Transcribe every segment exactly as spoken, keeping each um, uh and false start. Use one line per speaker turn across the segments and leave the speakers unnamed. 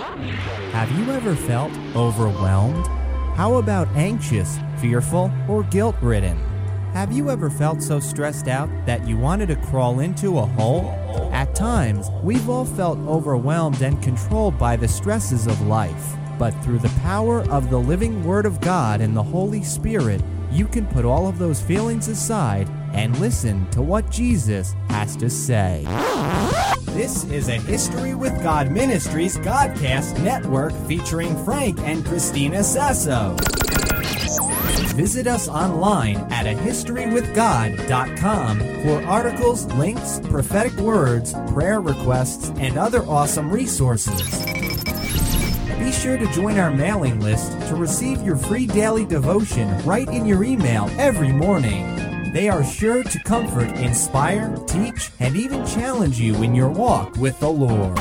Have you ever felt overwhelmed? How about anxious, fearful, or guilt-ridden? Have you ever felt so stressed out that you wanted to crawl into a hole? At times, we've all felt overwhelmed and controlled by the stresses of life. But through the power of the living Word of God and the Holy Spirit, you can put all of those feelings aside and listen to what Jesus has to say. This is a History with God Ministries Godcast network featuring Frank and Christina Sasso. Visit us online at a history with god dot com for articles, links, prophetic words, prayer requests, and other awesome resources. Be sure to join our mailing list to receive your free daily devotion right in your email every morning. They are sure to comfort, inspire, teach, and even challenge you in your walk with the Lord.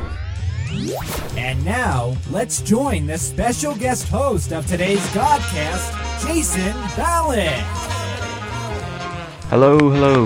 And now, let's join the special guest host of today's Godcast, Jason Ballack.
Hello, hello.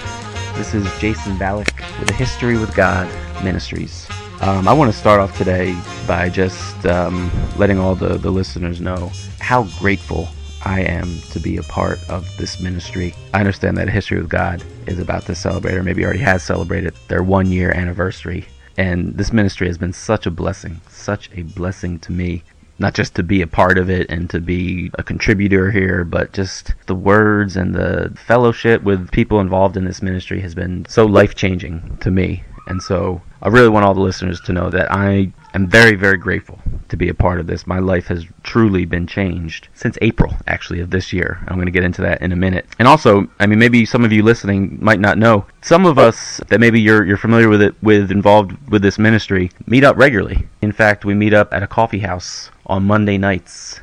This is Jason Ballack with the History with God Ministries. Um, I want to start off today by just um, letting all the, the listeners know how grateful I am to be a part of this ministry. I understand that History with God is about to celebrate, or maybe already has celebrated, their one year anniversary. And this ministry has been such a blessing, such a blessing to me. Not just to be a part of it and to be a contributor here, but just the words and the fellowship with people involved in this ministry has been so life-changing to me. And so I really want all the listeners to know that I am very, very grateful to be a part of this. My life has truly been changed since April, actually, of this year. I'm going to get into that in a minute. And also, I mean, maybe some of you listening might not know, some of us that maybe you're you're familiar with it, with involved with this ministry, meet up regularly. In fact, we meet up at a coffee house on Monday nights,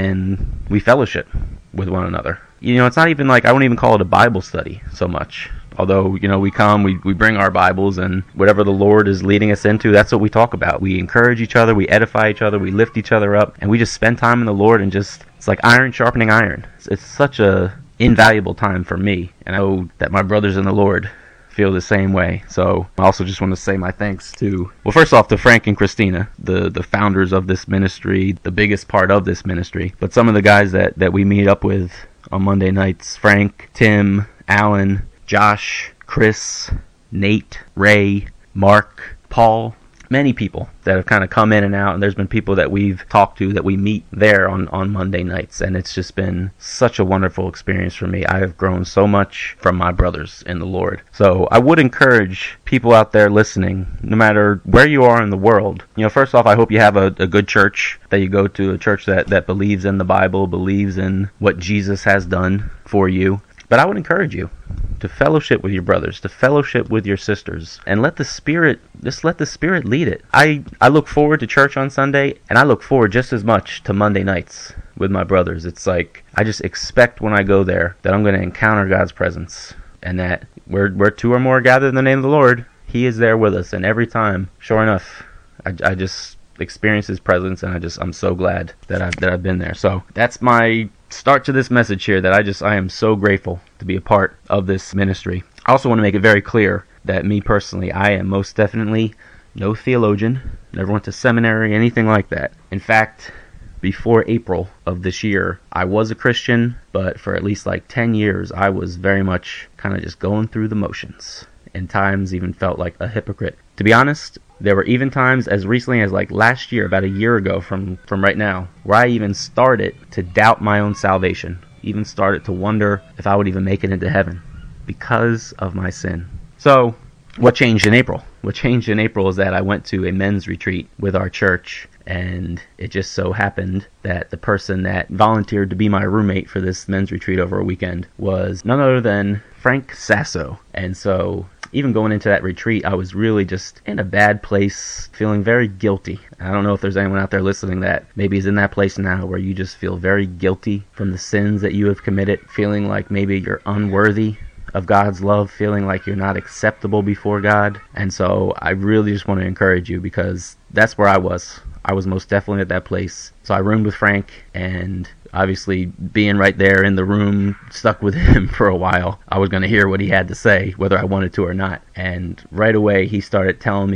and we fellowship with one another. You know, it's not even like, I wouldn't even call it a Bible study so much. Although, you know, we come, we, we bring our Bibles, and whatever the Lord is leading us into, that's what we talk about. We encourage each other, we edify each other, we lift each other up, and we just spend time in the Lord, and just, it's like iron sharpening iron. It's, it's such a invaluable time for me, and I know that my brothers in the Lord feel the same way. So I also just want to say my thanks to, well, first off, to Frank and Christina, the, the founders of this ministry, the biggest part of this ministry, but some of the guys that, that we meet up with on Monday nights, Frank, Tim, Alan, Josh, Chris, Nate, Ray, Mark, Paul, many people that have kind of come in and out, and there's been people that we've talked to that we meet there on, on Monday nights, and it's just been such a wonderful experience for me. I have grown so much from my brothers in the Lord. So I would encourage people out there listening, no matter where you are in the world, you know, first off, I hope you have a, a good church that you go to, a church that, that believes in the Bible, believes in what Jesus has done for you. But I would encourage you to fellowship with your brothers, to fellowship with your sisters, and let the Spirit, just let the Spirit lead it. I, I look forward to church on Sunday, and I look forward just as much to Monday nights with my brothers. It's like, I just expect when I go there that I'm going to encounter God's presence, and that where, where two or more are gathered in the name of the Lord, He is there with us. And every time, sure enough, I, I just experience His presence, and I just, I'm so glad that I've, that I've been there. So that's my start to this message here, that I just, I am so grateful to be a part of this ministry. I also want to make it very clear that me personally, I am most definitely no theologian, never went to seminary, anything like that. In fact, before April of this year, I was a Christian, but for at least like ten years, I was very much kind of just going through the motions, and times even felt like a hypocrite. To be honest, there were even times as recently as like last year, about a year ago from, from right now, where I even started to doubt my own salvation, even started to wonder if I would even make it into heaven because of my sin. So, what changed in April? What changed in April is that I went to a men's retreat with our church, and it just so happened that the person that volunteered to be my roommate for this men's retreat over a weekend was none other than Frank Sasso. And so, even going into that retreat, I was really just in a bad place, feeling very guilty. I don't know if there's anyone out there listening that maybe is in that place now where you just feel very guilty from the sins that you have committed, feeling like maybe you're unworthy of God's love, feeling like you're not acceptable before God. And so I really just want to encourage you, because that's where I was. I was most definitely at that place. So I roomed with Frank, and obviously being right there in the room, stuck with him for a while, I was going to hear what he had to say, whether I wanted to or not. And right away he started telling me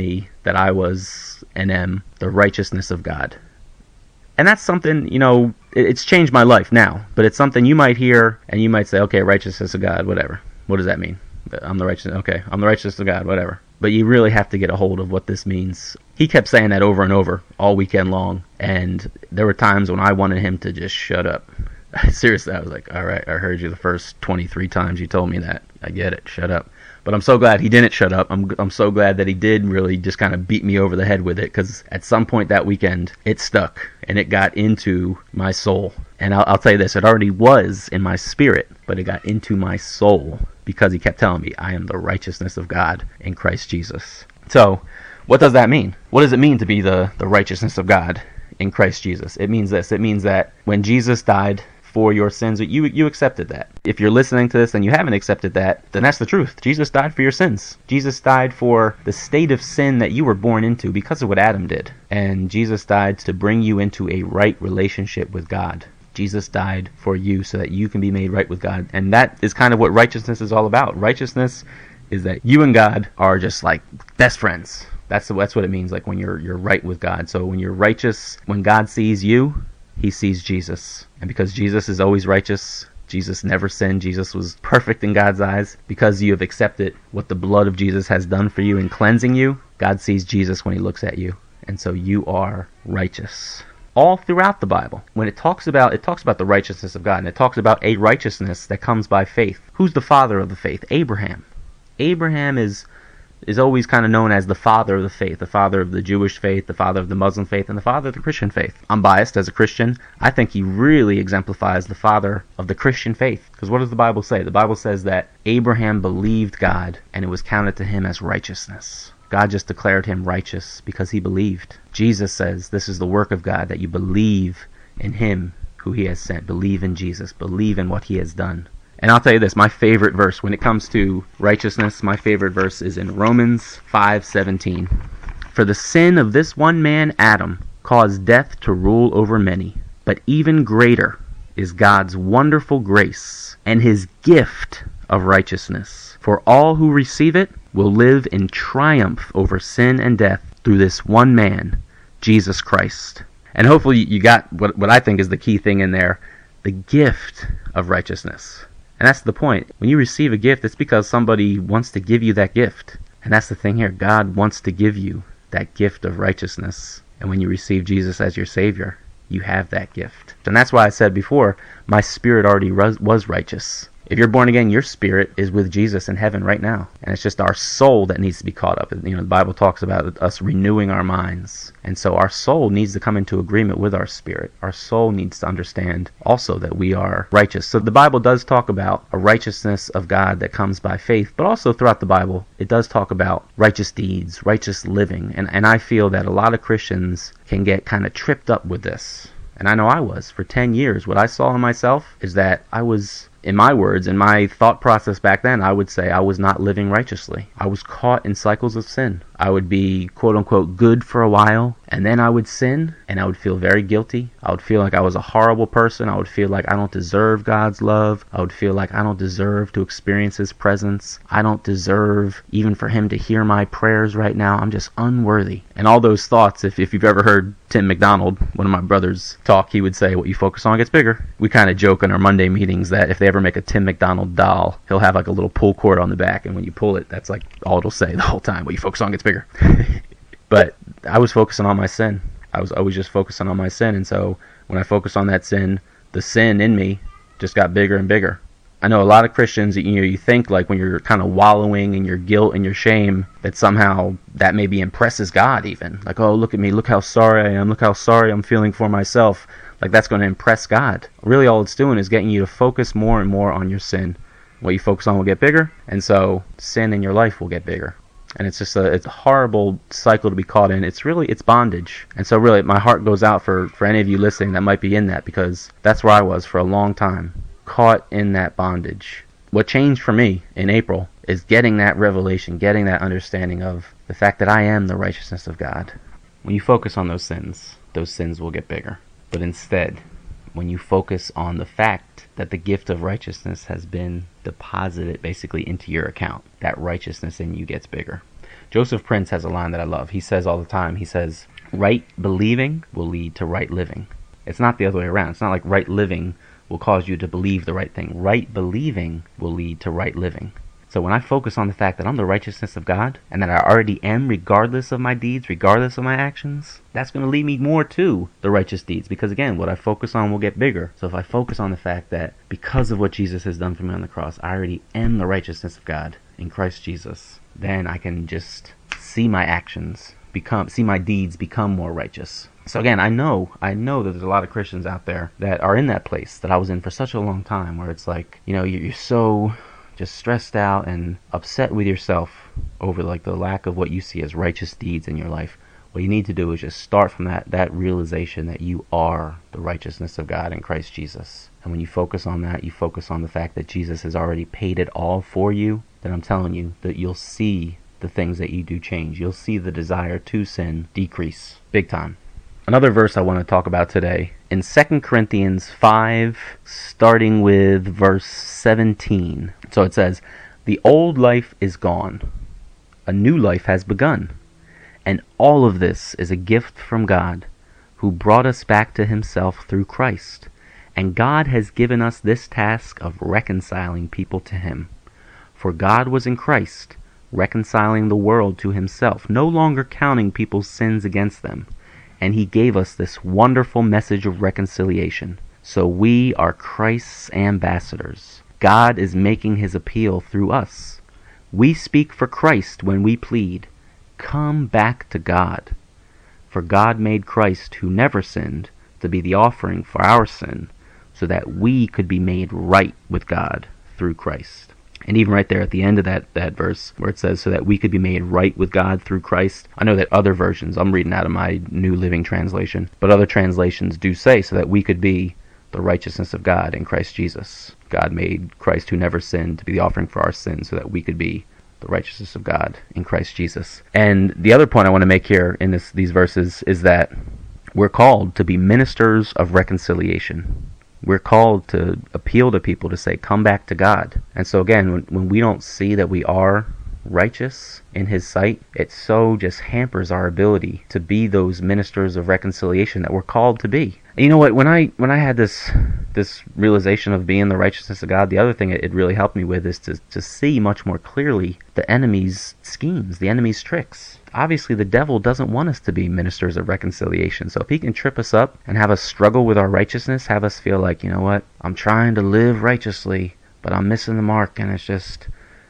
that I was and am the righteousness of God. And that's something, you know, it's changed my life now, but it's something you might hear and you might say, okay, righteousness of God, whatever. What does that mean? I'm the righteous, okay, I'm the righteousness of God, whatever. But you really have to get a hold of what this means. He kept saying that over and over all weekend long, and there were times when I wanted him to just shut up. Seriously, I was like, all right, I heard you the first twenty-three times you told me that. I get it, shut up. But I'm so glad he didn't shut up. I'm I'm so glad that he did really just kind of beat me over the head with it, because at some point that weekend, it stuck, and it got into my soul. And I'll, I'll tell you this, it already was in my spirit, but it got into my soul, because he kept telling me, I am the righteousness of God in Christ Jesus. So, what does that mean? What does it mean to be the, the righteousness of God in Christ Jesus? It means this. It means that when Jesus died for your sins, you you accepted that. If you're listening to this and you haven't accepted that, then that's the truth. Jesus died for your sins. Jesus died for the state of sin that you were born into because of what Adam did. And Jesus died to bring you into a right relationship with God. Jesus died for you so that you can be made right with God. And that is kind of what righteousness is all about. Righteousness is that you and God are just like best friends. That's that's what it means, like when you're you're right with God. So when you're righteous, when God sees you, he sees Jesus. And because Jesus is always righteous, Jesus never sinned, Jesus was perfect in God's eyes, because you have accepted what the blood of Jesus has done for you in cleansing you, God sees Jesus when he looks at you. And so you are righteous. All throughout the Bible, when it talks about it talks about the righteousness of God, and it talks about a righteousness that comes by faith. Who's the father of the faith? Abraham. Abraham is is always kind of known as the father of the faith, the father of the Jewish faith, the father of the Muslim faith, and the father of the Christian faith. I'm biased as a Christian. I think he really exemplifies the father of the Christian faith. Because what does the Bible say? The Bible says that Abraham believed God, and it was counted to him as righteousness. God just declared him righteous because he believed. Jesus says this is the work of God, that you believe in him who he has sent. Believe in Jesus. Believe in what he has done. And I'll tell you this, my favorite verse when it comes to righteousness, my favorite verse is in Romans five seventeen. For the sin of this one man, Adam, caused death to rule over many. But even greater is God's wonderful grace and his gift of righteousness. For all who receive it will live in triumph over sin and death through this one man, Jesus Christ. And hopefully you got what, what I think is the key thing in there, the gift of righteousness. And that's the point. When you receive a gift, it's because somebody wants to give you that gift. And that's the thing here. God wants to give you that gift of righteousness. And when you receive Jesus as your Savior, you have that gift. And that's why I said before, my spirit already was righteous. If you're born again, your spirit is with Jesus in heaven right now. And it's just our soul that needs to be caught up. You know, the Bible talks about us renewing our minds. And so our soul needs to come into agreement with our spirit. Our soul needs to understand also that we are righteous. So the Bible does talk about a righteousness of God that comes by faith. But also throughout the Bible, it does talk about righteous deeds, righteous living. And, and I feel that a lot of Christians can get kind of tripped up with this. And I know I was. For ten years, what I saw in myself is that I was, in my words, in my thought process back then, I would say I was not living righteously. I was caught in cycles of sin. I would be, quote unquote, good for a while, and then I would sin, and I would feel very guilty. I would feel like I was a horrible person. I would feel like I don't deserve God's love. I would feel like I don't deserve to experience his presence. I don't deserve even for him to hear my prayers right now. I'm just unworthy. And all those thoughts, if, if you've ever heard Tim McDonald, one of my brothers, talk, he would say, what you focus on gets bigger. We kind of joke in our Monday meetings that if they ever make a Tim McDonald doll, he'll have like a little pull cord on the back, and when you pull it, that's like all it'll say the whole time. What you focus on gets bigger. But I was focusing on my sin. I was always just focusing on my sin, and so when I focused on that sin, the sin in me just got bigger and bigger. I know a lot of Christians, you know, you think like when you're kind of wallowing in your guilt and your shame, that somehow that maybe impresses God even. Like, oh, look at me, look how sorry I am, look how sorry I'm feeling for myself. Like that's going to impress God. Really all it's doing is getting you to focus more and more on your sin. What you focus on will get bigger, and so sin in your life will get bigger. And it's just a, it's a horrible cycle to be caught in. It's really, it's bondage. And so really, my heart goes out for, for any of you listening that might be in that, because that's where I was for a long time, caught in that bondage. What changed for me in April is getting that revelation, getting that understanding of the fact that I am the righteousness of God. When you focus on those sins, those sins will get bigger. But instead, when you focus on the fact that the gift of righteousness has been deposited basically into your account, that righteousness in you gets bigger. Joseph Prince has a line that I love. He says all the time, he says, right believing will lead to right living. It's not the other way around. It's not like right living will cause you to believe the right thing. Right believing will lead to right living. So when I focus on the fact that I'm the righteousness of God, and that I already am regardless of my deeds, regardless of my actions, that's going to lead me more to the righteous deeds. Because again, what I focus on will get bigger. So if I focus on the fact that because of what Jesus has done for me on the cross, I already am the righteousness of God in Christ Jesus, then I can just see my actions become, see my deeds become more righteous. So again, I know, I know that there's a lot of Christians out there that are in that place that I was in for such a long time, where it's like, you know, you're so just stressed out and upset with yourself over like the lack of what you see as righteous deeds in your life. What you need to do is just start from that, that realization that you are the righteousness of God in Christ Jesus. And when you focus on that, you focus on the fact that Jesus has already paid it all for you, then I'm telling you that you'll see the things that you do change. You'll see the desire to sin decrease big time. Another verse I want to talk about today, in Second Corinthians five, starting with verse seventeen. So it says, "The old life is gone. A new life has begun. And all of this is a gift from God, who brought us back to himself through Christ. And God has given us this task of reconciling people to him. For God was in Christ, reconciling the world to himself, no longer counting people's sins against them. And he gave us this wonderful message of reconciliation. So we are Christ's ambassadors. God is making his appeal through us. We speak for Christ when we plead, 'Come back to God.' For God made Christ, who never sinned, to be the offering for our sin, so that we could be made right with God through Christ." And even right there at the end of that, that verse, where it says, so that we could be made right with God through Christ. I know that other versions, I'm reading out of my New Living Translation, but other translations do say, so that we could be the righteousness of God in Christ Jesus. God made Christ, who never sinned, to be the offering for our sins, so that we could be the righteousness of God in Christ Jesus. And the other point I want to make here in this, these verses is that we're called to be ministers of reconciliation. We're called to appeal to people to say, come back to God. And so again, when, when we don't see that we are righteous in his sight, it so just hampers our ability to be those ministers of reconciliation that we're called to be. And you know what, when I when I had this this realization of being the righteousness of God, the other thing it, it really helped me with is to, to see much more clearly the enemy's schemes, the enemy's tricks. Obviously, the devil doesn't want us to be ministers of reconciliation. So if he can trip us up and have us struggle with our righteousness, have us feel like, you know what, I'm trying to live righteously, but I'm missing the mark, and it's just,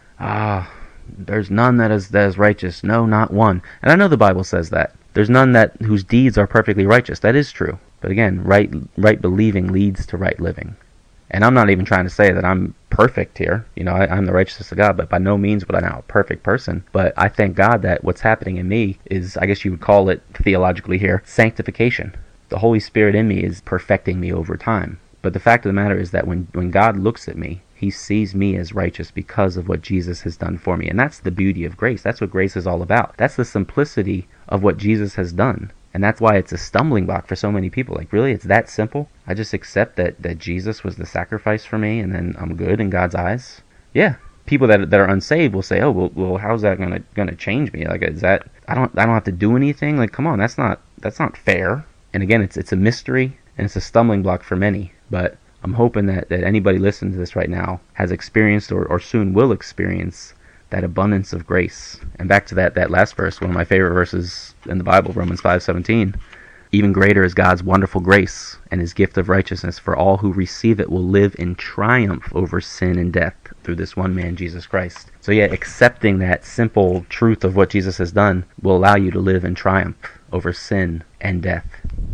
ah, there's none that is that is righteous, no, not one. And I know the Bible says that. There's none that whose deeds are perfectly righteous. That is true. But again, right right believing leads to right living. And I'm not even trying to say that I'm perfect here. You know, I, I'm the righteousness of God, but by no means would I now a perfect person. But I thank God that what's happening in me is, I guess you would call it theologically here, sanctification. The Holy Spirit in me is perfecting me over time. But the fact of the matter is that when, when God looks at me, he sees me as righteous because of what Jesus has done for me. And that's the beauty of grace. That's what grace is all about. That's the simplicity of what Jesus has done. And that's why it's a stumbling block for so many people. Like, really, it's that simple? I just accept that, that Jesus was the sacrifice for me, and then I'm good in God's eyes? Yeah. People that that are unsaved will say, oh, well, well how's that gonna gonna change me? Like, is that, I don't I don't have to do anything? Like, come on, that's not that's not fair. And again, it's it's a mystery, and it's a stumbling block for many. But I'm hoping that, that anybody listening to this right now has experienced or, or soon will experience that abundance of grace. And back to that, that last verse, one of my favorite verses in the Bible, Romans five seventeen. Even greater is God's wonderful grace and his gift of righteousness, for all who receive it will live in triumph over sin and death through this one man, Jesus Christ. So yeah, accepting that simple truth of what Jesus has done will allow you to live in triumph over sin and death.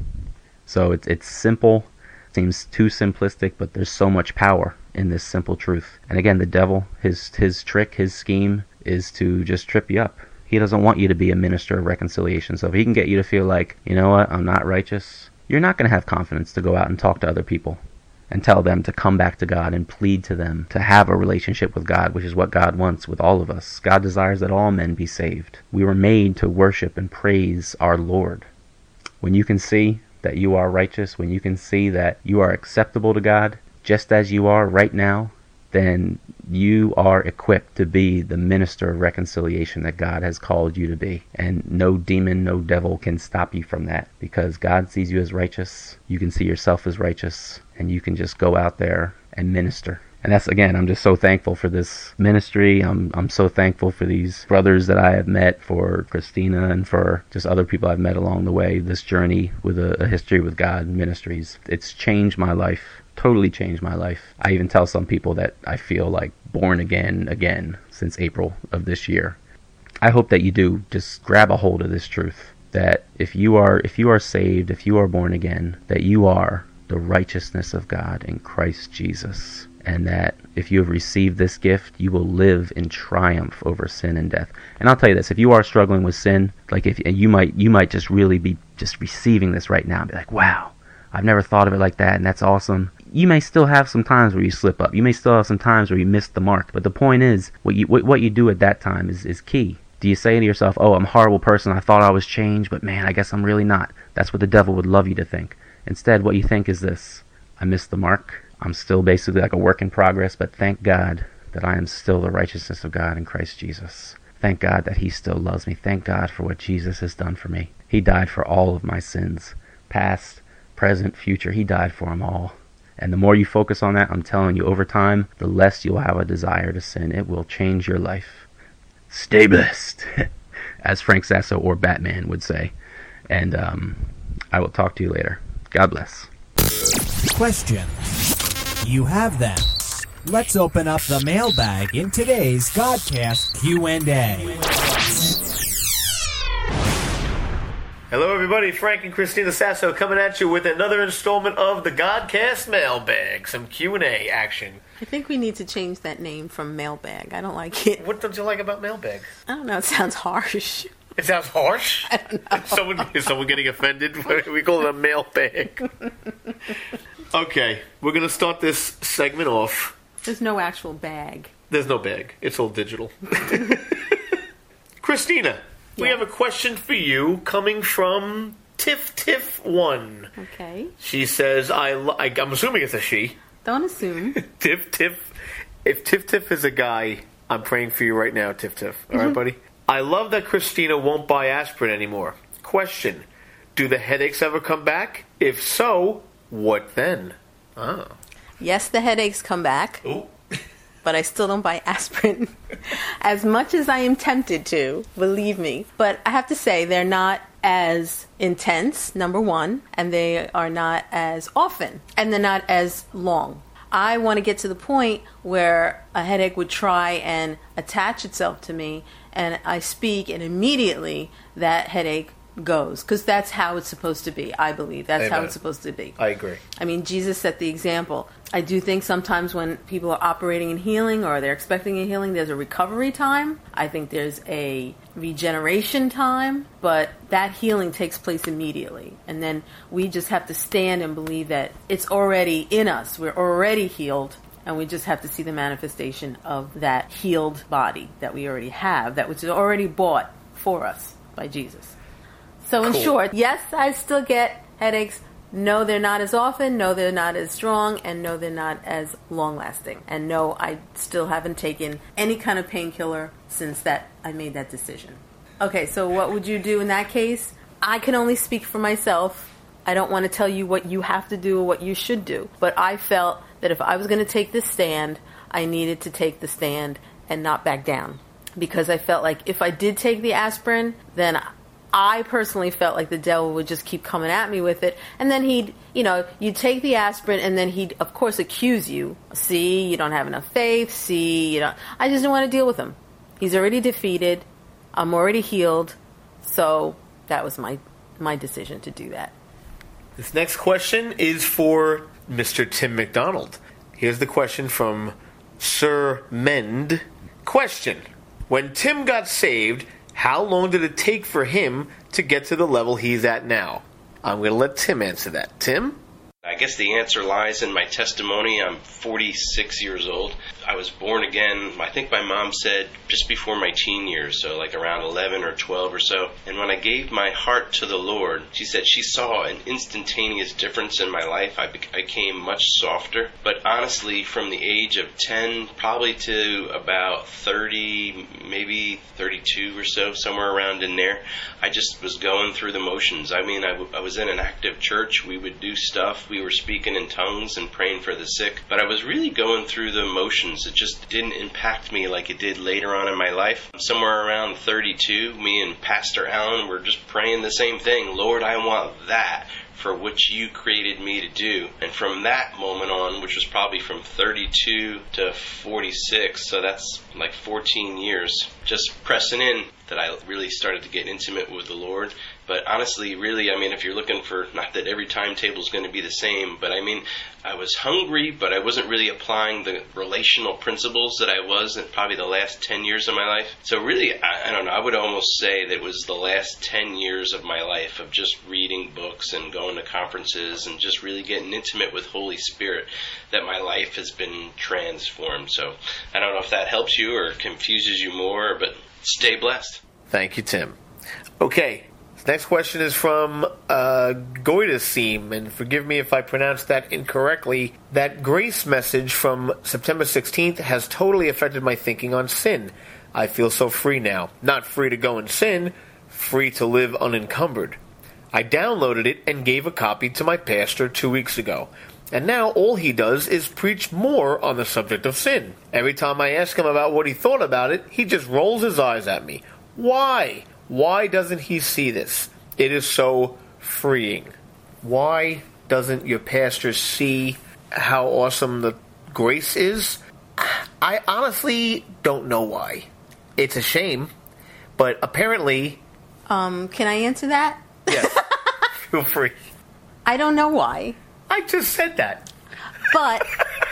So it's it's simple, seems too simplistic, but there's so much power in this simple truth. And again, the devil, his his trick, his scheme is to just trip you up. He doesn't want you to be a minister of reconciliation. So if he can get you to feel like, you know what, I'm not righteous, you're not going to have confidence to go out and talk to other people and tell them to come back to God and plead to them to have a relationship with God, which is what God wants with all of us. God desires that all men be saved. We were made to worship and praise our Lord. When you can see that you are righteous, when you can see that you are acceptable to God, just as you are right now, then you are equipped to be the minister of reconciliation that God has called you to be. And no demon, no devil can stop you from that, because God sees you as righteous. You can see yourself as righteous, and you can just go out there and minister. And that's, again, I'm just so thankful for this ministry. I'm I'm so thankful for these brothers that I have met, for Christina, and for just other people I've met along the way. This journey with a, a History with God Ministries, it's changed my life. Totally changed my life. I even tell some people that I feel like born again again since April of this year. I hope that you do just grab a hold of this truth, that if you are if you are saved, if you are born again, that you are the righteousness of God in Christ Jesus, and that if you have received this gift, you will live in triumph over sin and death. And I'll tell you this, if you are struggling with sin, like if and you might you might just really be just receiving this right now and be like, wow, I've never thought of it like that, and that's awesome. You may still have some times where you slip up. You may still have some times where you miss the mark. But the point is, what you what, what you do at that time is, is key. Do you say to yourself, oh, I'm a horrible person, I thought I was changed, but man, I guess I'm really not. That's what the devil would love you to think. Instead, what you think is this: I missed the mark. I'm still basically like a work in progress, but thank God that I am still the righteousness of God in Christ Jesus. Thank God that he still loves me. Thank God for what Jesus has done for me. He died for all of my sins, past, present, future. He died for them all. And the more you focus on that, I'm telling you, over time, the less you'll have a desire to sin. It will change your life. Stay blessed, as Frank Sasso or Batman would say. And um, I will talk to you later. God bless.
Question. You have them. Let's open up the mailbag in today's Godcast Q and A.
Hello everybody, Frank and Christina Sasso coming at you with another installment of the Godcast Mailbag. Some Q and A action.
I think we need to change that name from mailbag. I don't like it.
What don't you like about mailbag?
I don't know, it sounds harsh.
It sounds harsh?
I don't know.
Is someone, is someone getting offended? We call it a mailbag. Okay, we're going to start this segment off.
There's no actual bag.
There's no bag. It's all digital. Christina. We
Yeah.
have a question for you coming from Tiff Tiff one.
Okay.
She says, I, lo- I I'm assuming it's a she.
Don't assume.
Tiff Tiff. If Tiff Tiff is a guy, I'm praying for you right now, Tiff Tiff. All
Mm-hmm.
right, buddy? I love that Christina won't buy aspirin anymore. Question. Do the headaches ever come back? If so, what then? Oh.
Yes, the headaches come back,
Ooh.
but I still don't buy aspirin. As much as I am tempted to, believe me. But I have to say, they're not as intense, number one, and they are not as often, and they're not as long. I want to get to the point where a headache would try and attach itself to me, and I speak, and immediately that headache goes, because that's how it's supposed to be. I believe that's
Amen.
how it's supposed to be.
I agree.
I mean, Jesus set the example. I do think sometimes when people are operating in healing or they're expecting a healing, there's a recovery time. I think there's a regeneration time, but that healing takes place immediately. And then we just have to stand and believe that it's already in us. We're already healed, and we just have to see the manifestation of that healed body that we already have, that was already bought for us by Jesus. So in
Cool.
short, yes, I still get headaches. No, they're not as often. No, they're not as strong. And no, they're not as long-lasting. And no, I still haven't taken any kind of painkiller since that I made that decision. Okay, so what would you do in that case? I can only speak for myself. I don't want to tell you what you have to do or what you should do. But I felt that if I was going to take this stand, I needed to take the stand and not back down. Because I felt like if I did take the aspirin, then I personally felt like the devil would just keep coming at me with it. And then he'd, you know, you'd take the aspirin and then he'd, of course, accuse you. See, you don't have enough faith. See, you don't. I just didn't want to deal with him. He's already defeated. I'm already healed. So that was my, my decision to do that.
This next question is for Mister Tim McDonald. Here's the question from Sir Mend. Question. When Tim got saved, how long did it take for him to get to the level he's at now? I'm going to let Tim answer that. Tim?
I guess the answer lies in my testimony. I'm forty-six years old. I was born again, I think my mom said, just before my teen years, so like around eleven or twelve or so. And when I gave my heart to the Lord, she said she saw an instantaneous difference in my life. I became much softer. But honestly, from the age of ten, probably to about thirty, maybe thirty-two or so, somewhere around in there, I just was going through the motions. I mean, I, w- I was in an active church. We would do stuff. We were speaking in tongues and praying for the sick. But I was really going through the motions. It just didn't impact me like it did later on in my life. Somewhere around thirty-two, me and Pastor Allen were just praying the same thing. Lord, I want that for which you created me to do. And from that moment on, which was probably from thirty-two to forty-six, so that's like fourteen years, just pressing in, that I really started to get intimate with the Lord. But honestly, really, I mean, if you're looking for, not that every timetable is going to be the same, but I mean, I was hungry, but I wasn't really applying the relational principles that I was in probably the last ten years of my life. So really, I, I don't know, I would almost say that it was the last ten years of my life of just reading books and going to conferences and just really getting intimate with Holy Spirit that my life has been transformed. So I don't know if that helps you or confuses you more, but stay blessed.
Thank you, Tim. Okay, next question is from uh, Goidasim, and forgive me if I pronounced that incorrectly. That grace message from September sixteenth has totally affected my thinking on sin. I feel so free now. Not free to go and sin, free to live unencumbered. I downloaded it and gave a copy to my pastor two weeks ago. And now all he does is preach more on the subject of sin. Every time I ask him about what he thought about it, he just rolls his eyes at me. Why? Why doesn't he see this? It is so freeing. Why doesn't your pastor see how awesome the grace is? I honestly don't know why. It's a shame, but apparently...
Um, can I answer that?
Yes. Feel free.
I don't know why.
I just said that.
But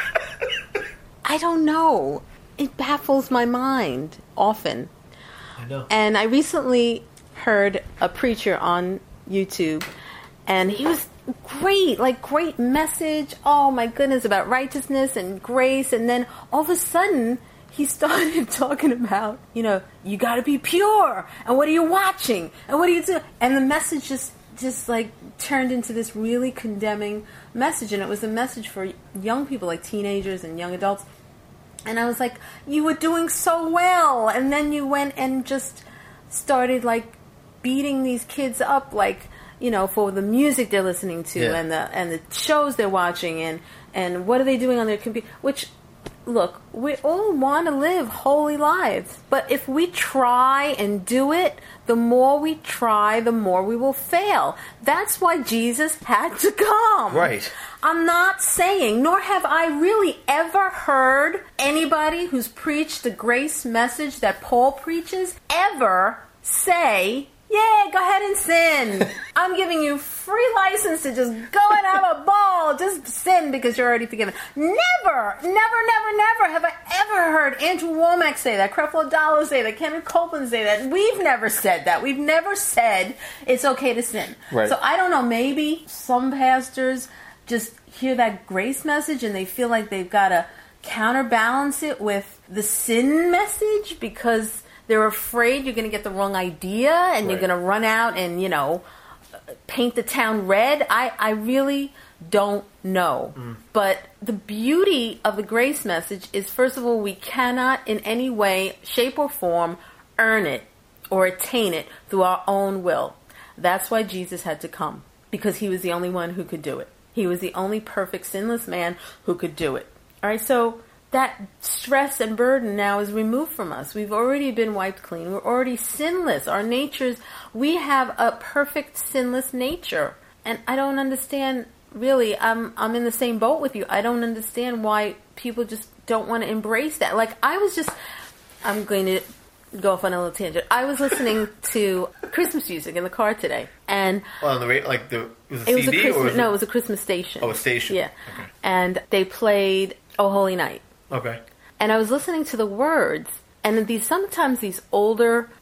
I don't know. It baffles my mind often.
I know.
And I recently heard a preacher on YouTube, and he was great, like great message. Oh my goodness, about righteousness and grace. And then all of a sudden, he started talking about, you know, you got to be pure. And what are you watching? And what are you doing? And the message just, just like turned into this really condemning message. And it was a message for young people, like teenagers and young adults. And I was like, you were doing so well. And then you went and just started like beating these kids up, like, you know, for the music they're listening to yeah. and the and the shows they're watching and, and what are they doing on their computer. Which, look, we all want to live holy lives. But if we try and do it, the more we try, the more we will fail. That's why Jesus had to come.
Right.
I'm not saying, nor have I really ever heard anybody who's preached the grace message that Paul preaches ever say, yeah, go ahead and sin. I'm giving you free license to just go and have a ball. Just sin because you're already forgiven. Never, never, never, never have I ever heard Andrew Womack say that, Creflo Dollar say that, Kenneth Copeland say that. We've never said that. We've never said it's okay to sin.
Right.
So I don't know, maybe some pastors just hear that grace message and they feel like they've got to counterbalance it with the sin message because they're afraid you're going to get the wrong idea and right. you're going to run out and, you know, paint the town red. I, I really don't know. Mm. But the beauty of the grace message is, first of all, we cannot in any way, shape, or form earn it or attain it through our own will. That's why Jesus had to come, because he was the only one who could do it. He was the only perfect, sinless man who could do it. All right, so that stress and burden now is removed from us. We've already been wiped clean. We're already sinless. Our natures, we have a perfect, sinless nature. And I don't understand, really, I'm I'm in the same boat with you. I don't understand why people just don't want to embrace that. Like, I was just, I'm going to go off on a little tangent. I was listening to Christmas music in the car today, and
well, on the radio, like the was it,
it
a
was
C D
a Christmas,
or was
no,
it?
it was a Christmas station.
Oh, a station.
Yeah,
okay.
And they played "Oh Holy Night."
Okay.
And I was listening to the words, and these sometimes these older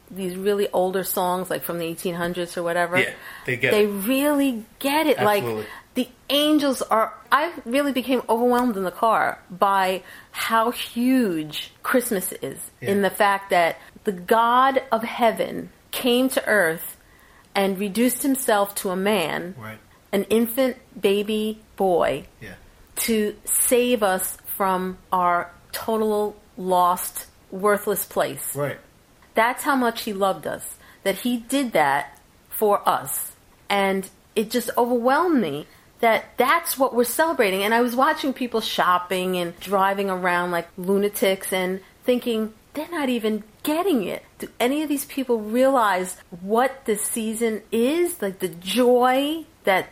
these really older songs, like from the eighteen hundreds or whatever.
Yeah, they get
They
it.
really get it.
Absolutely.
Like, the angels are... I really became overwhelmed in the car by how huge Christmas is.
Yeah.
In the fact that the God of heaven came to earth and reduced himself to a man,
Right.
an infant baby boy,
Yeah.
to save us from our total lost, worthless place.
Right.
That's how much he loved us, that he did that for us. And it just overwhelmed me that that's what we're celebrating. And I was watching people shopping and driving around like lunatics and thinking, they're not even getting it. Do any of these people realize what this season is? Like the joy that...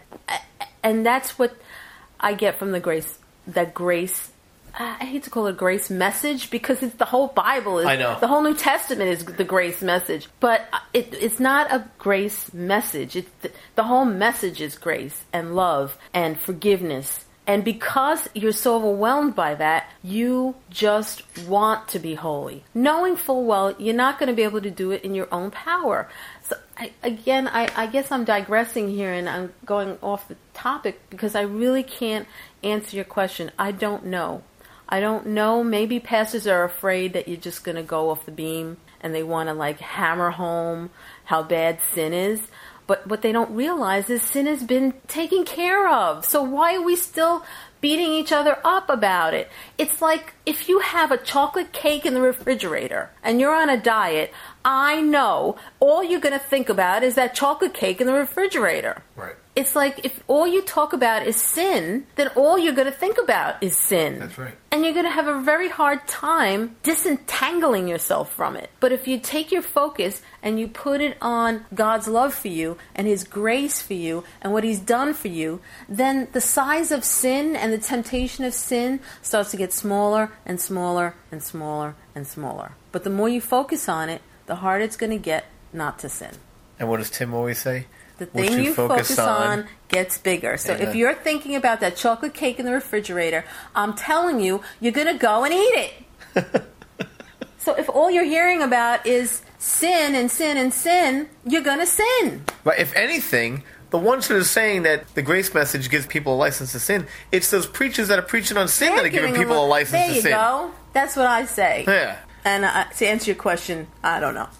And that's what I get from the grace, that grace... I hate to call it a grace message because it's the whole Bible. Is,
I know.
The whole New Testament is the grace message. But it, it's not a grace message. It's the, the whole message is grace and love and forgiveness. And because you're so overwhelmed by that, you just want to be holy. Knowing full well you're not going to be able to do it in your own power. So I, again, I, I guess I'm digressing here and I'm going off the topic because I really can't answer your question. I don't know. I don't know. Maybe pastors are afraid that you're just going to go off the beam and they want to like hammer home how bad sin is. But what they don't realize is sin has been taken care of. So why are we still beating each other up about it? It's like if you have a chocolate cake in the refrigerator and you're on a diet, I know all you're going to think about is that chocolate cake in the refrigerator.
Right.
It's like if all you talk about is sin, then all you're going to think about is sin.
That's right.
And you're going to have a very hard time disentangling yourself from it. But if you take your focus and you put it on God's love for you and His grace for you and what He's done for you, then the size of sin and the temptation of sin starts to get smaller and smaller and smaller and smaller. But the more you focus on it, the harder it's going to get not to sin.
And what does Tim always say?
The
What
thing
you
you
focus
focus,
on
on, gets bigger. So
Amen.
if you're thinking about that chocolate cake in the refrigerator, I'm telling you, you're going to go and eat it. So if all you're hearing about is sin and sin and sin, you're going to sin.
But if anything, the ones that are saying that the grace message gives people a license to sin, it's those preachers that are preaching on sin
They're
that are giving
them
people a license
there
to
you
sin.
go. That's what I say.
Yeah.
And uh, to answer your question, I don't know.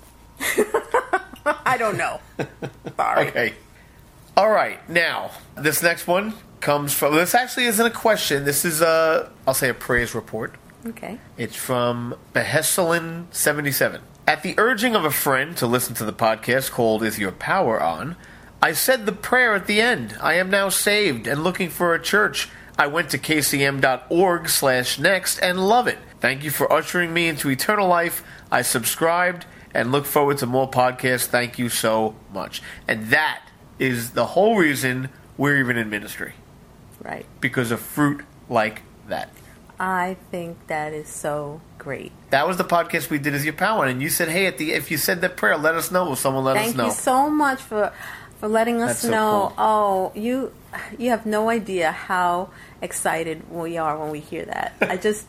I don't know. Sorry.
Okay. All right. Now, this next one comes from... This actually isn't a question. This is, a, I'll say, a praise report.
Okay.
It's from Beheselin seventy-seven. At the urging of a friend to listen to the podcast called Is Your Power On, I said the prayer at the end. I am now saved and looking for a church. I went to kcm.org slash next and love it. Thank you for ushering me into eternal life. I subscribed and look forward to more podcasts. Thank you so much. And that is the whole reason we're even in ministry.
Right.
Because of fruit like that.
I think that is so great.
That was the podcast we did as Your Power, and you said, "Hey, at the if you said that prayer, let us know. Will someone let
Thank
us know?"
you so much for for letting us
That's so
know.
cool.
Oh, you you have no idea how excited we are when we hear that. I just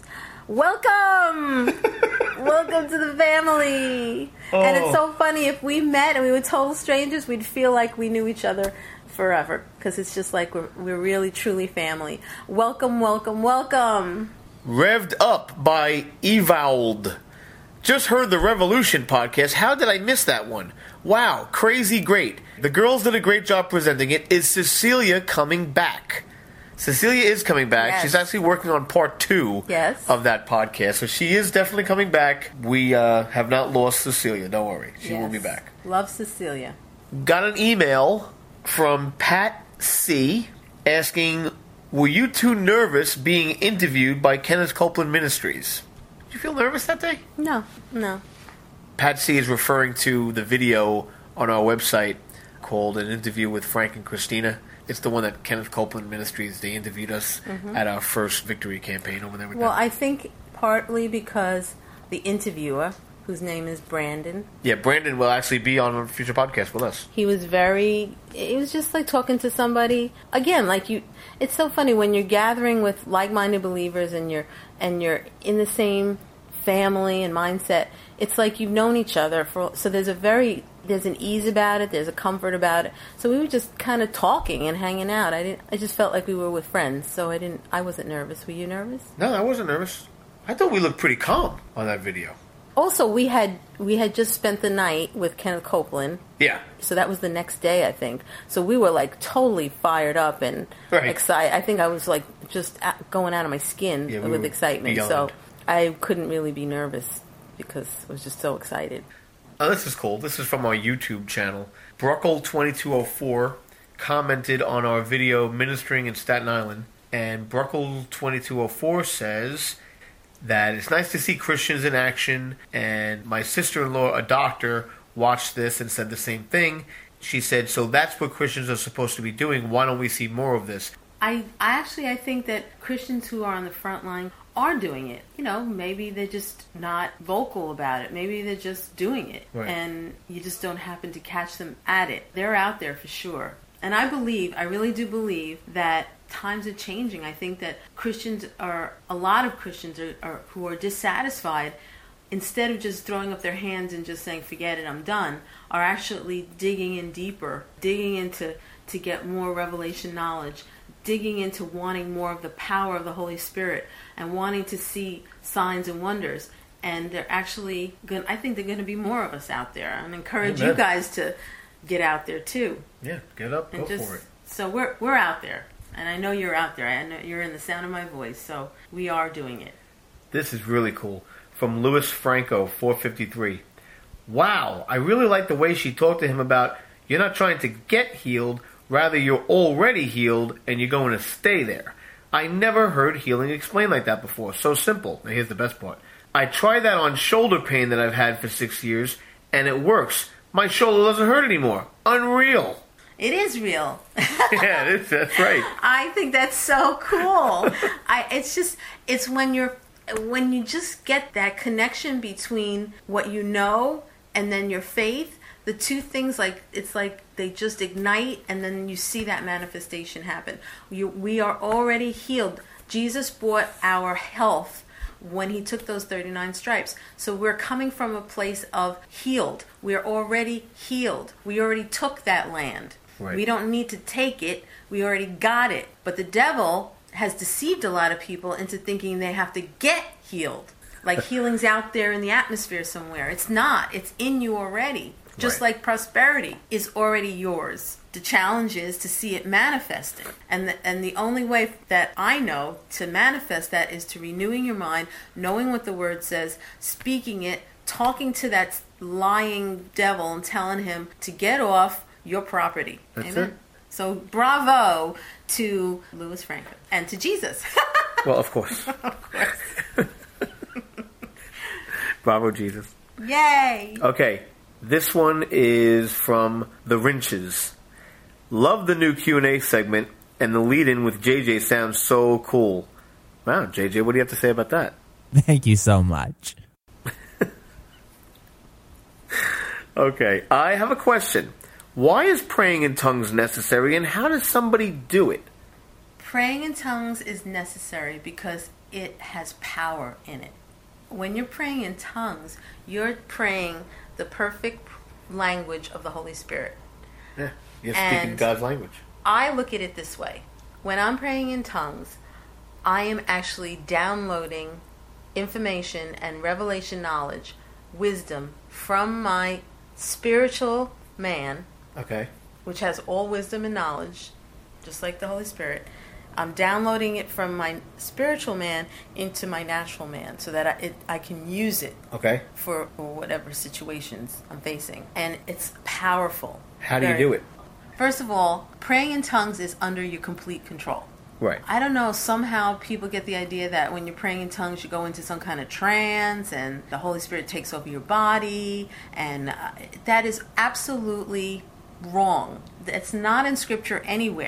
welcome, welcome to the family.
Oh.
And it's so funny if we met and we were total strangers, we'd feel like we knew each other forever because it's just like we're we're really truly family. Welcome, welcome, welcome.
Revved Up by Evold. Just heard the Revolution podcast. How did I miss that one? Wow, crazy great. The girls did a great job presenting it. Is Cecilia coming back? Cecilia is coming back.
Yes.
She's actually working on part two
Yes.
of that podcast. So she is definitely coming back. We uh, have not lost Cecilia. Don't worry. She will
Yes.
be back.
Love Cecilia.
Got an email from Pat C. asking, were you too nervous being interviewed by Kenneth Copeland Ministries? Did you feel nervous that day?
No, no.
Pat C. is referring to the video on our website called An Interview with Frank and Christina. It's the one that Kenneth Copeland Ministries, they interviewed us
Mm-hmm.
at our first victory campaign over there with
Well,
them.
I think partly because the interviewer, whose name is Brandon,
Yeah, Brandon will actually be on a future podcast with us.
he was very, it was just like talking to somebody. Again, like you, it's so funny when you're gathering with like-minded believers and you're, and you're in the same family and mindset. It's like you've known each other for, so there's a very, there's an ease about it, there's a comfort about it. So we were just kind of talking and hanging out. I didn't, I just felt like we were with friends, so I didn't, I wasn't nervous. Were you nervous?
No, I wasn't nervous. I thought we looked pretty calm on that video.
Also, we had we had just spent the night with Kenneth Copeland.
Yeah.
So that was the next day, I think. So we were like totally fired up and
right.
excited. I think I was like just going out of my skin
yeah, we
with excitement.
beyond.
So I couldn't really be nervous because I was just so excited.
Oh, this is cool. This is from our YouTube channel. Bruckle twenty-two oh four commented on our video Ministering in Staten Island. And Bruckle twenty-two oh four says that it's nice to see Christians in action, and my sister-in-law, a doctor, watched this and said the same thing. She said, so that's what Christians are supposed to be doing. Why don't we see more of this?
I, I actually, I think that Christians who are on the front line are doing it. You know, maybe they're just not vocal about it. Maybe they're just doing it.
Right.
And you just don't happen to catch them at it. They're out there for sure. And I believe, I really do believe that times are changing. I think that Christians are, a lot of Christians are, are who are dissatisfied, instead of just throwing up their hands and just saying, forget it, I'm done, are actually digging in deeper, digging into to get more revelation knowledge, digging into wanting more of the power of the Holy Spirit and wanting to see signs and wonders. And they're actually going I think they're going to be more of us out there. And encourage
Amen.
you guys to get out there too.
Yeah, get up,
and
go
just,
for it.
So we're we're out there. And I know you're out there. I know you're in the sound of my voice. So we are doing it.
This is really cool. From Louis Franco, four fifty-three. Wow, I really like the way she talked to him about you're not trying to get healed, rather you're already healed and you're going to stay there. I never heard healing explained like that before. So simple. Now here's the best part. I tried that on shoulder pain that I've had for six years, and it works. My shoulder doesn't hurt anymore. Unreal.
It is real.
Yeah, it is, that's right.
I think that's so cool. I, it's just, it's when you're, when you just get that connection between what you know and then your faith, the two things, like, it's like they just ignite and then you see that manifestation happen. You, we are already healed. Jesus bought our health when he took those thirty-nine stripes. So we're coming from a place of healed. We're already healed. We already took that land.
Right.
We don't need to take it. We already got it. But the devil has deceived a lot of people into thinking they have to get healed. Like healing's out there in the atmosphere somewhere. It's not. It's in you already. Just
Right.
like prosperity is already yours. The challenge is to see it manifesting. And the, and the only way that I know to manifest that is to renewing your mind, knowing what the word says, speaking it, talking to that lying devil and telling him to get off your property.
That's
Amen?
it.
So bravo to Louis Franco and to Jesus.
Well, of course.
Of course.
Bravo, Jesus.
Yay!
Okay, this one is from The Rinches. Love the new Q and A segment, and the lead-in with J J sounds so cool. Wow, J J, what do you have to say about that?
Thank you so much.
Okay, I have a question. Why is praying in tongues necessary, and how does somebody do it?
Praying in tongues is necessary because it has power in it. When you're praying in tongues, you're praying the perfect language of the Holy Spirit.
Yeah, you're
And-
speaking God's language.
I look at it this way. When I'm praying in tongues, I am actually downloading information and revelation knowledge, wisdom from my spiritual man,
Okay.
which has all wisdom and knowledge, just like the Holy Spirit. I'm downloading it from my spiritual man into my natural man so that I, it, I can use it
Okay.
for, for whatever situations I'm facing. And it's powerful.
How do you
Very-
do it?
First of all, praying in tongues is under your complete control.
Right.
I don't know, somehow people get the idea that when you're praying in tongues, you go into some kind of trance and the Holy Spirit takes over your body. And uh, that is absolutely wrong. It's not in Scripture anywhere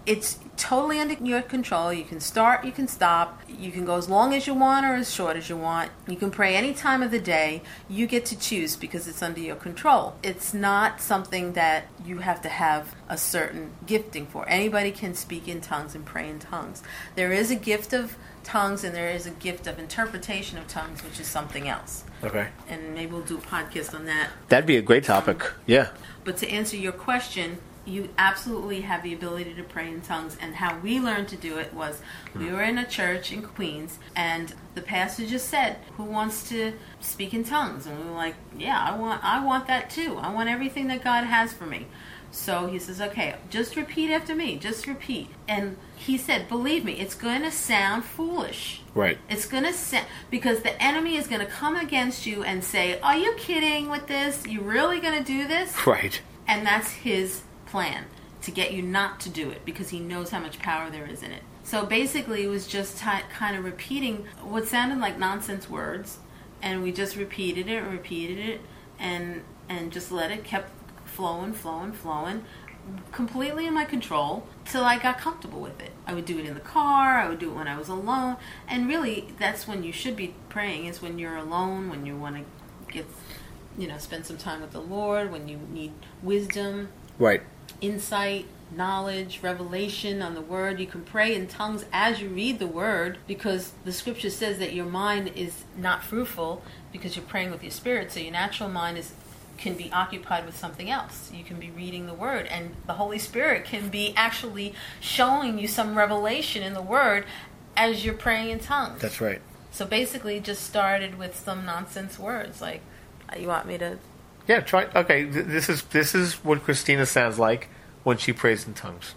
it's totally under your control. You can start, you can stop. You can go as long as you want or as short as you want. You can pray any time of the day. You get to choose because it's under your control. It's not something that you have to have a certain gifting for. Anybody can speak in tongues and pray in tongues. There is a gift of tongues and there is a gift of interpretation of tongues, which is something else.
Okay.
And maybe we'll do a podcast on that.
That'd be a great topic. Yeah.
But to answer your question, you absolutely have the ability to pray in tongues, and how we learned to do it was we were in a church in Queens, and the pastor just said, who wants to speak in tongues? And we were like, yeah, I want I want that too. I want everything that God has for me. So he says, okay, just repeat after me, just repeat. And he said, believe me, it's going to sound foolish.
Right.
It's going to sound, because the enemy is going to come against you and say, are you kidding with this? You really going to do this?
Right.
And that's his plan, to get you not to do it, because he knows how much power there is in it. So basically it was just t- kind of repeating what sounded like nonsense words, and we just repeated it and repeated it and and just let it kept flowing, flowing, flowing, completely in my control till I got comfortable with it. I would do it in the car, I would do it when I was alone, and really that's when you should be praying, is when you're alone, when you want to get, you know, spend some time with the Lord, when you need wisdom.
Right.
Insight, knowledge, revelation on the word. You can pray in tongues as you read the word, because the scripture says that your mind is not fruitful because you're praying with your spirit, so your natural mind is can be occupied with something else. You can be reading the word, and the Holy Spirit can be actually showing you some revelation in the word as you're praying in tongues.
That's right.
So basically it just started with some nonsense words like, you want me to...
Yeah, try. Okay, th- this is this is what Christina sounds like when she prays in tongues.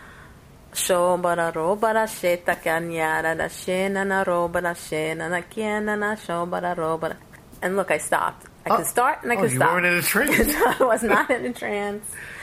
And look, I stopped. I
oh.
could start and I
oh,
could
you
stop.
You weren't in a trance.
I was not in a trance.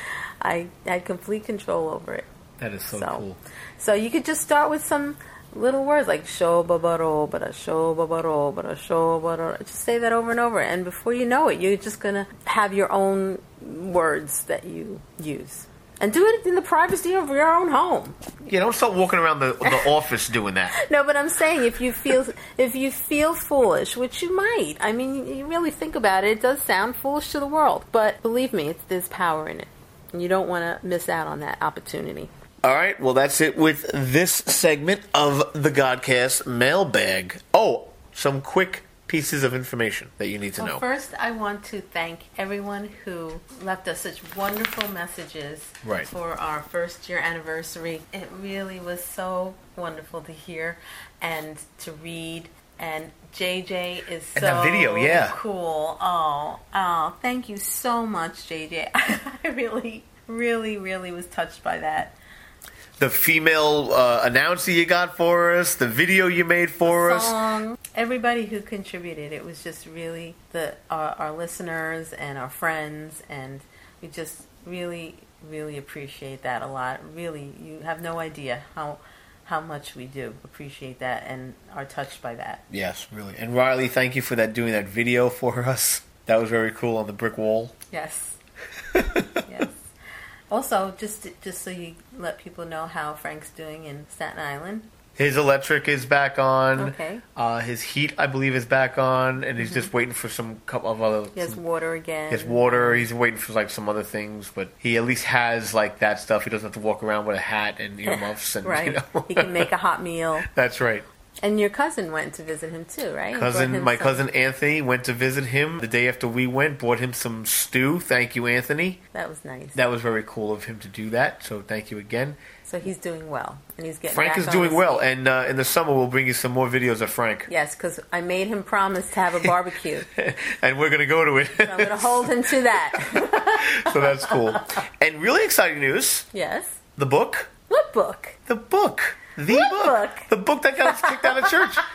I had complete control over it.
That is so,
so
cool.
So you could just start with some little words like sho babaro bara sho babaro bara sho babaro. Just say that over and over, and before you know it, you're just gonna have your own words that you use, and do it in the privacy of your own home.
Yeah, don't start walking around the the office doing that.
No, but I'm saying if you feel if you feel foolish, which you might. I mean, you really think about it, it does sound foolish to the world, but believe me, it's, there's power in it, and you don't want to miss out on that opportunity.
All right, well, that's it with this segment of the Godcast Mailbag. Oh, some quick pieces of information that you need to
well,
know.
First, I want to thank everyone who left us such wonderful messages
right.
for our first year anniversary. It really was so wonderful to hear and to read. And J J is so
and that video, yeah.
cool. Oh, oh, thank you so much, J J. I really, really, really was touched by that.
The female uh, announcer you got for us, the video you made for
the
us.
Song, everybody who contributed. It was just really the our, our listeners and our friends, and we just really, really appreciate that a lot. Really, you have no idea how how much we do appreciate that and are touched by that.
Yes, really. And Riley, thank you for that doing that video for us. That was very cool on the brick wall.
Yes. Yes. Also, just just so you let people know how Frank's doing in Staten Island.
His electric is back on.
Okay.
Uh, his heat, I believe, is back on, and he's mm-hmm. just waiting for some couple of other.
He has
some,
water again.
He has water. He's waiting for like some other things, but he at least has like that stuff. He doesn't have to walk around with a hat and earmuffs, and
right.
you know.
He can make a hot meal.
That's right.
And your cousin went to visit him too, right?
Cousin, my
some...
cousin Anthony went to visit him the day after we went. Brought him some stew. Thank you, Anthony.
That was nice.
That was very cool of him to do that. So thank you again.
So he's doing well, and he's getting.
Frank
back
is
on
doing
his
well,
feet.
and uh, in the summer we'll bring you some more videos of Frank.
Yes, because I made him promise to have a barbecue,
and we're going to go to it.
So I'm going to hold him to that.
So that's cool. And really exciting news.
Yes.
The book.
What book?
The book. The
what
book.
book.
The book that got us kicked out of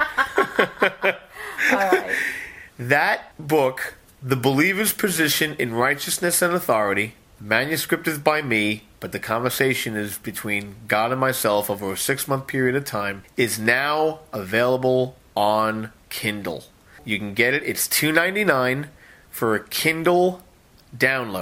church.
All right.
That book, The Believer's Position in Righteousness and Authority. Manuscript is by me, but the conversation is between God and myself over a six-month period of time, is now available on Kindle. You can get it. It's two dollars and ninety-nine cents for a Kindle download.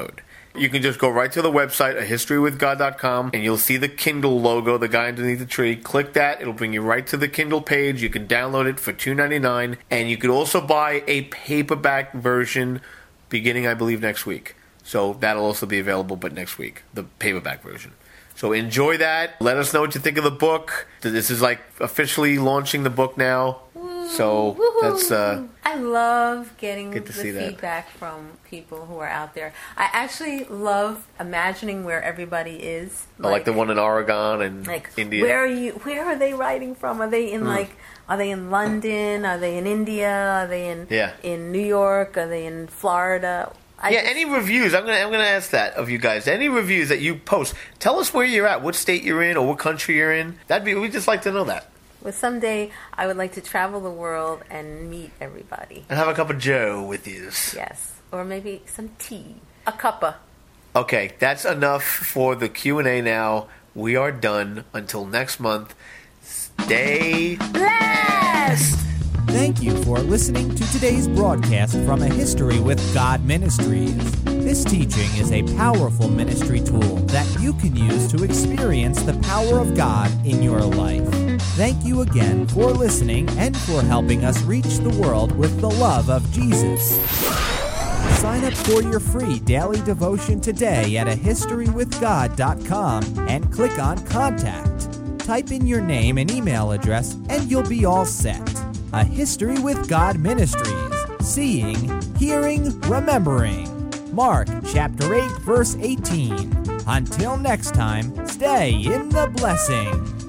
you can just go right to the website, a history with god dot com, and you'll see the Kindle logo, the guy underneath the tree. Click that. It'll bring you right to the Kindle page. You can download it for two dollars and ninety-nine cents, and you could also buy a paperback version beginning, I believe, next week. So that'll also be available, but next week, the paperback version. So enjoy that. Let us know what you think of the book. This is like officially launching the book now. So
Woo-hoo.
that's uh
I love getting
Good to
the
see that.
feedback from people who are out there. I actually love imagining where everybody is.
like, like the one in Oregon and
like
India.
Where are you? Where are they writing from? Are they in
Mm.
like? Are they in London? Are they in India? Are they in
Yeah.
in New York? Are they in Florida? I
yeah,
just-
any reviews? I'm gonna I'm gonna ask that of you guys. Any reviews that you post? Tell us where you're at, what state you're in, or what country you're in. That'd be we'd just like to know that.
Well, someday I would like to travel the world and meet everybody.
And have a cup of Joe with you.
Yes, or maybe some tea, a cuppa.
Okay, that's enough for the Q and A now. We are done until next month. Stay blessed.
Thank you for listening to today's broadcast from A History with God Ministries. This teaching is a powerful ministry tool that you can use to experience the power of God in your life. Thank you again for listening and for helping us reach the world with the love of Jesus. Sign up for your free daily devotion today at a history with god dot com and click on Contact. Type in your name and email address and you'll be all set. A History with God Ministries. Seeing, hearing, remembering. Mark chapter eight, verse eighteen. Until next time, stay in the blessing.